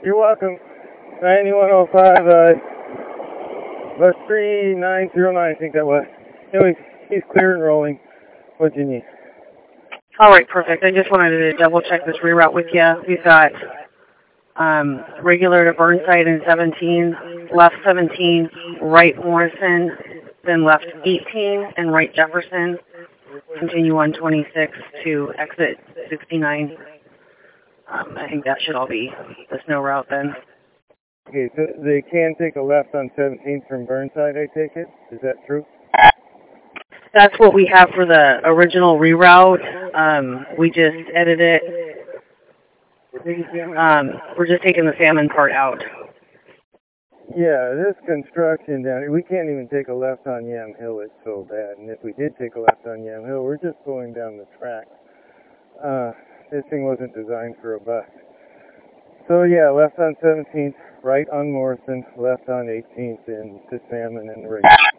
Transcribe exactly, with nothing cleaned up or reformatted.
You're welcome. ninety-one oh five, uh, bus three nine zero nine, I think that was. Anyway, he's clear and rolling. What do you need? All right, perfect. I just wanted to double check this reroute with you. We've got um, regular to Burnside in seventeen, left seventeen, right Morrison, then left eighteen, and right Jefferson. Continue on twenty-six to exit sixty-nine. Um, I think that should all be the snow route then. Okay, so they can take a left on seventeenth from Burnside, I take it? Is that true? That's what we have for the original reroute. Um, we just edited it. Um, we're just taking the salmon part out. Yeah, this construction down here, we can't even take a left on Yam Hill, it's so bad. And if we did take a left on Yam Hill, we're just going down the track. Uh, this thing wasn't designed for a bus. So yeah, left on seventeenth, right on Morrison, left on eighteenth, and to Salmon and the rig.